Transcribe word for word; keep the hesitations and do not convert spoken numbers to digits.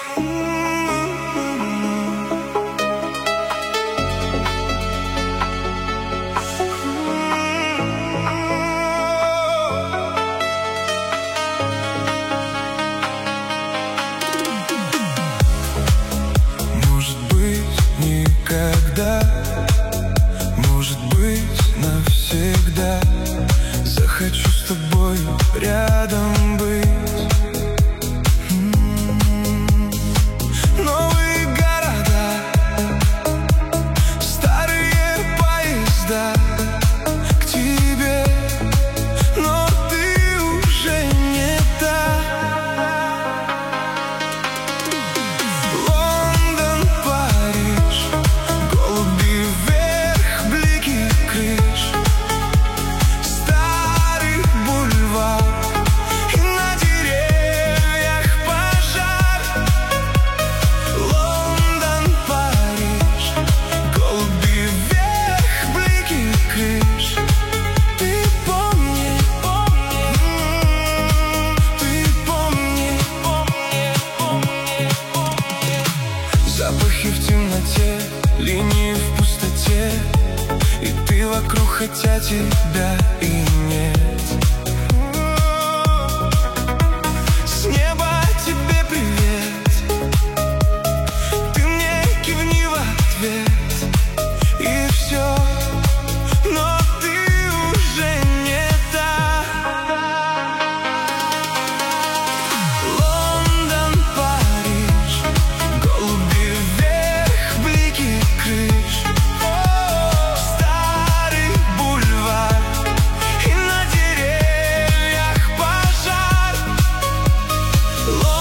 Может быть, никогда, может быть, навсегда захочу с тобою рядом быть. М-м-м. Новые города, старые поезда к тебе, но ты уже не та. Лондон, Париж, голуби вверх, блики крыш, старый бульвар, и на деревьях пожар. Лондон, Париж, голуби вверх, блики крыш. Ты помни, помни, м-м, ты помни, помни, помни, помни. Запахи в темноте, линии в пустоте, и ты вокруг, хотя тебя и нет. С неба тебе привет, ты мне кивни в ответ, и все, но ты уже не та. Лондон, Париж, голуби вверх, блики крыш, старый бульвар, и на деревьях пожар.